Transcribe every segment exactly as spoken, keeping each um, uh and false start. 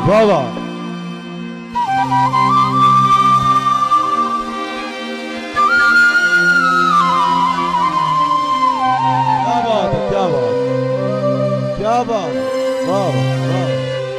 वाह वाह। क्या बात है, क्या बात, क्या बात, वाह वाह।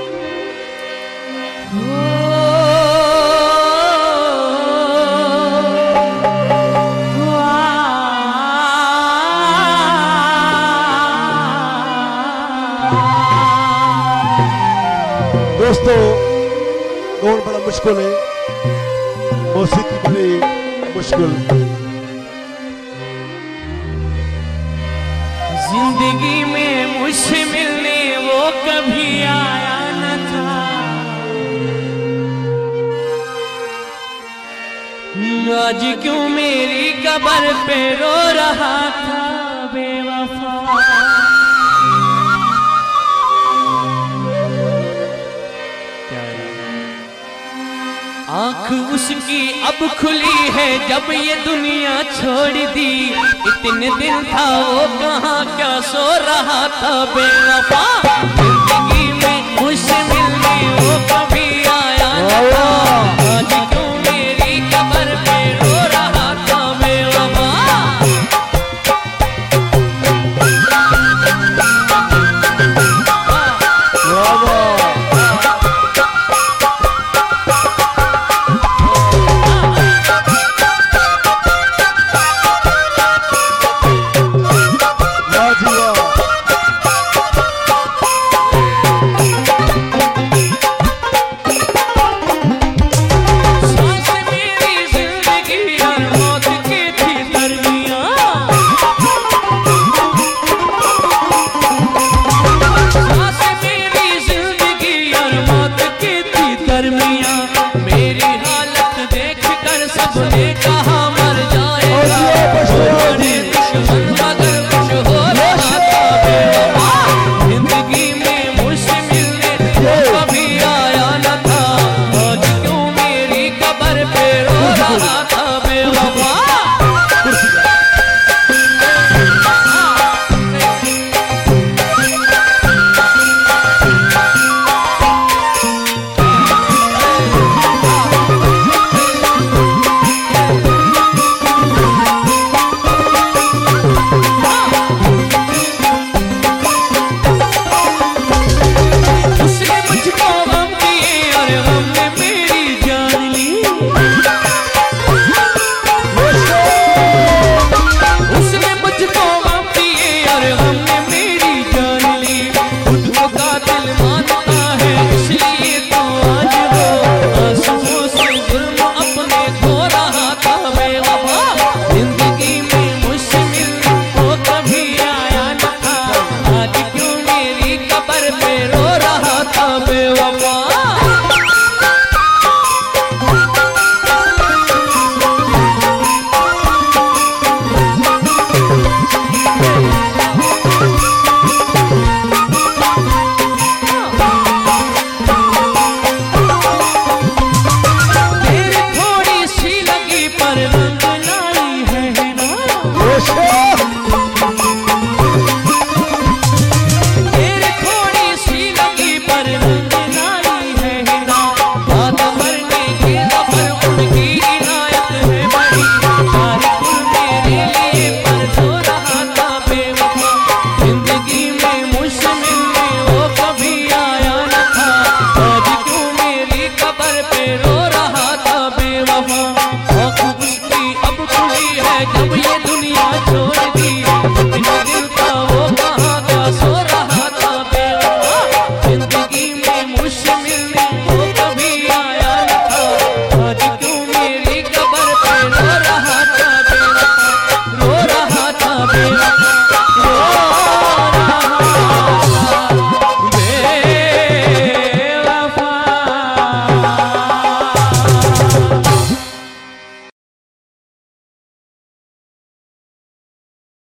दोस्तों कौन बड़ा मुश्किल है, मौसीकी बड़ी मुश्किल। जिंदगी में मुझसे मिलने वो कभी आया न था, आज क्यों मेरी कब्र पे रो रहा था बेवफा। आँख उसकी अब खुली है जब ये दुनिया छोड़ दी, इतने दिन था वो कहाँ क्या सो रहा था बेवफा।